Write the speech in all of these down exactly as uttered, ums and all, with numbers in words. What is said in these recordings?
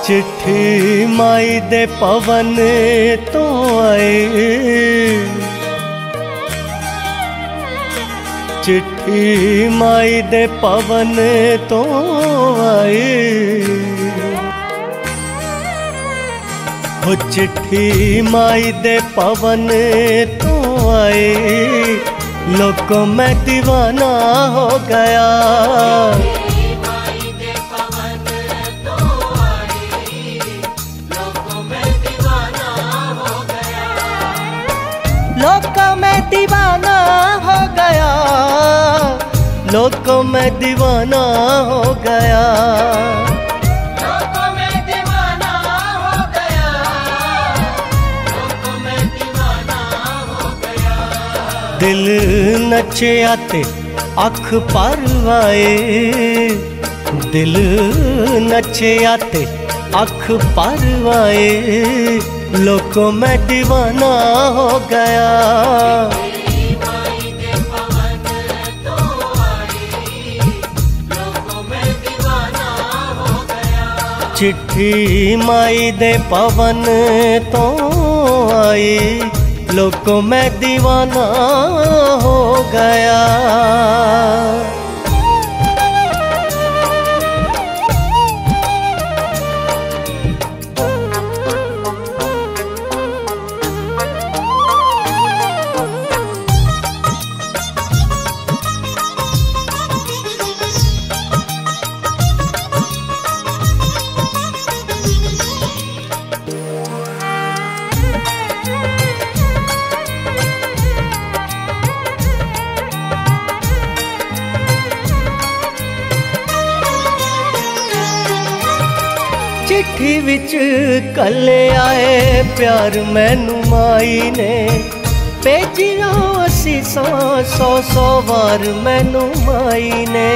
चिट्ठी माई दे पवन तो आए, चिट्ठी माई दे पवन तो आए, हो चिट्ठी माई दे पवन तो आए, लोगों मैं दीवाना हो गया। लोगों में दीवाना हो गया, लोगों में दीवाना हो गया, लोगों में दीवाना हो गया, लोगों में दीवाना हो गया। दिल नचे आते अख परवाए, दिल नचे आते अख परवाए, लोगों में दीवाना हो गया। चिट्ठी माई दे पवन तो आई, लोगों में दीवाना हो गया। चिट्ठी विच कले आए प्यार मैनू माई ने, भेजिया असीसा सौ सौ वार मैनू माई ने।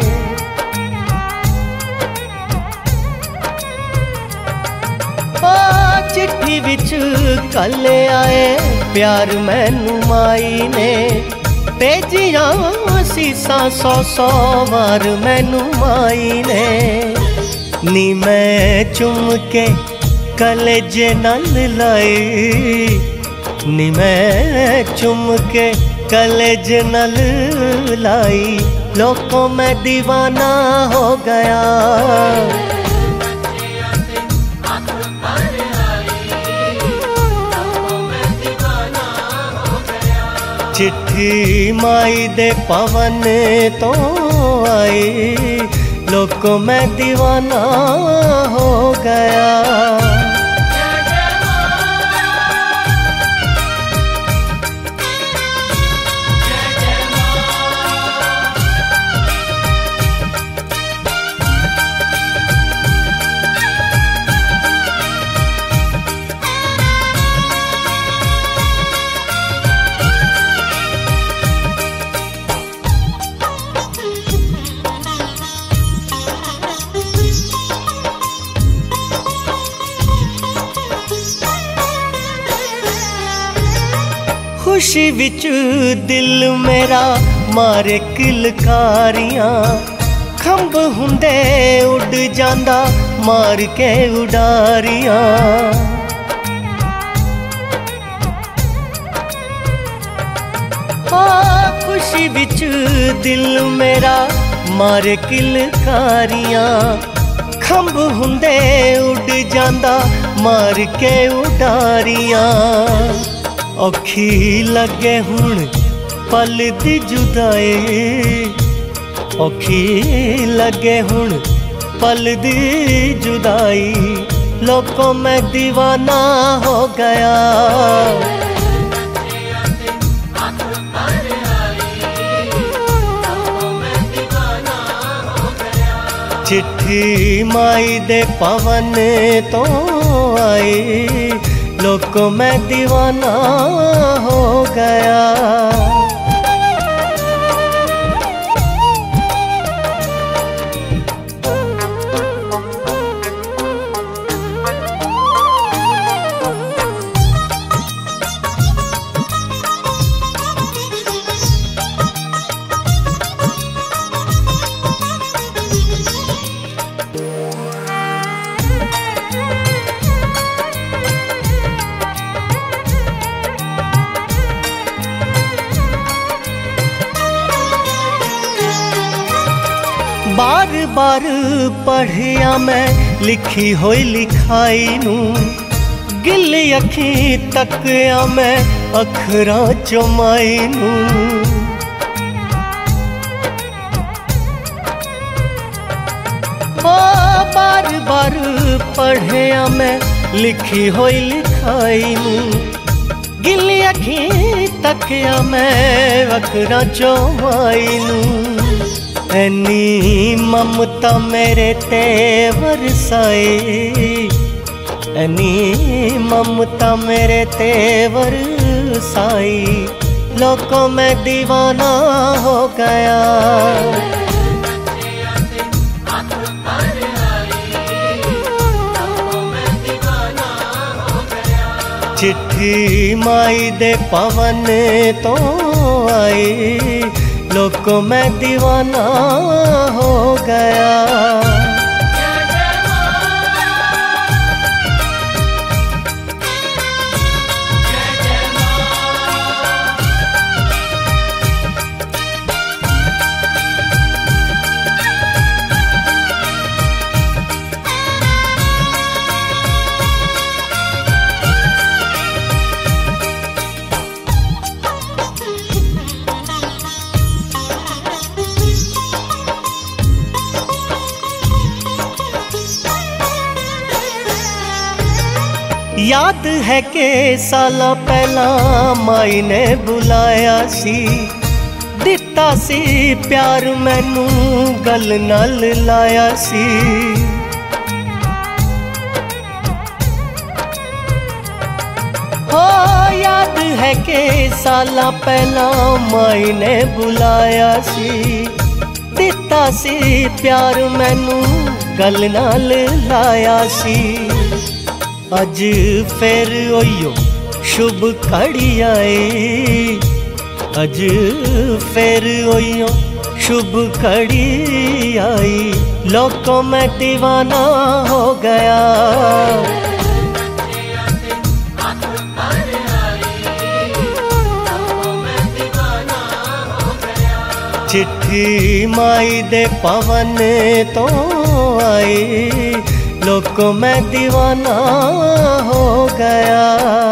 आ चिट्ठी विच कले आए प्यार मैनू माई ने, भेजिया असीसा सौ सौ वार मैनू माई ने। नी मैं चुम के कलेजे नल लाई, नी मैं चुम के कलेजे नल लाई, लोगों में दीवाना हो गया। चिट्ठी माई दे पवन तो आई, लोगों में दीवाना हो गया। खुशी विच दिल मेरा मारे किलकारियां, खंभ हुंदे उड़ जांदा मार के उडारियां। हाँ खुशी विच दिल मेरा मारे किलकारियां, खंभ हुंदे उड़ जांदा मार के उडारियां। औखी लगे हुण पल दी जुदाई, औखी लगे हुण पल दी जुदाई, लोगों में दीवाना हो गया। चिट्ठी माई दे पवन तो आई, लोगों में दीवाना हो गया। बार बार पढ़िया मैं लिखी होई लिखाई नू, गिल्ली अखी तकिया मैं अखरां चों माई नू। ओ बार बार पढ़िया मैं लिखी होई लिखाई नू, गिल्ली अखी तकिया मैं अखरां चों माई नू। एनी ममता मेरे ते वरसाए, एनी ममता मेरे ते वरसाई, लोगों में दीवाना हो गया। चिट्ठी माई दे पवन तो आई, लोगों में दीवाना हो गया। याद है के साला पहला माई ने बुलाया सी, दिता सी प्यार मैनू गल नाल लाया सी। हो याद है के साला पहला माई ने बुलाया सी, दिता सी प्यार मैनू गल नाल लाया सी। अज फिर ओयो शुभ घड़ी आए, अज फिर ओयो शुभ घड़ी आई, लोगों में दीवाना हो गया। चिट्ठी माई दे पवन तो आई, लोगों में दीवाना हो गया।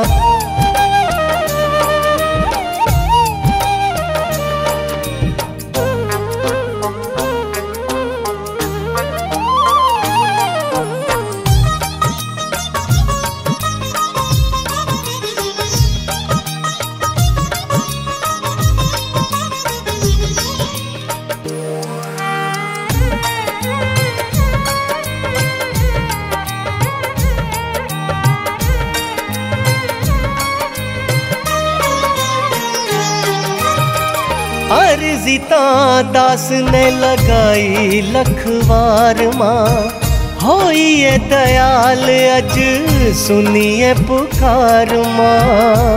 अर्जी तां दास ने लगाई लखवार मां, होइए दयाल अज सुनिए पुकार मां।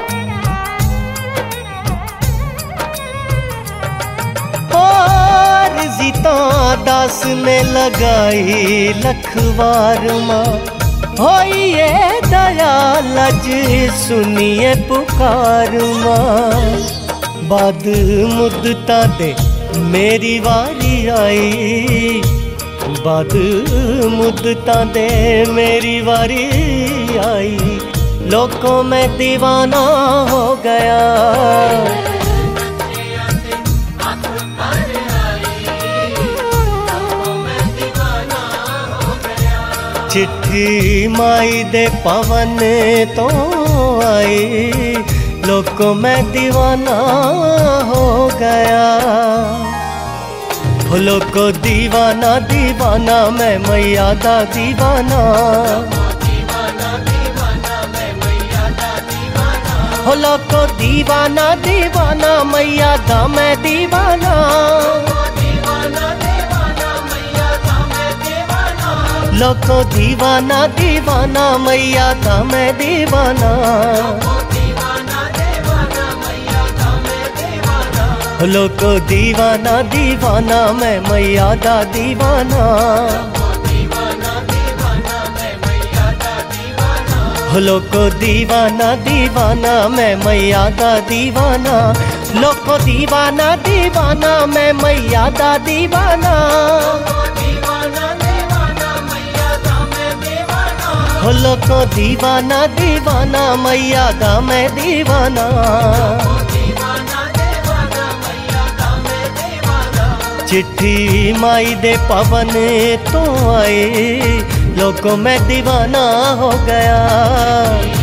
अर्जी तां दास ने लगाई लखवार मां, होइए दयाल अज सुनिए पुकार मां। बाद मुद्दता दे मेरी वारी आई, बाद मुद्दता दे मेरी वारी आई, लोगों में दीवाना हो गया। चिट्ठी माई दे पवन तो आई, लोगों में दीवाना हो गया। हो लोगों दीवाना दीवाना मैं मैया दा दीवाना, हो लोगों दीवाना दीवाना मैया दा मैं दीवाना, लोगों दीवाना दीवाना मैया दा मैं दीवाना। लोगों दीवाना दीवाना मैं मैया दा दीवाना, लोगों दीवाना दीवाना मैं मैया दा दीवाना। लोको दीवाना दीवाना मैं मैया दा दीवाना दीवाना दीवाना मैया दा मैं दीवाना हो लोको दीवाना दीवाना मैया दा मैं दीवाना दीवाना दीवाना मैया दा मैं दीवाना चिट्ठी माई दे पवन तो आए लोगों मैं दीवाना हो गया।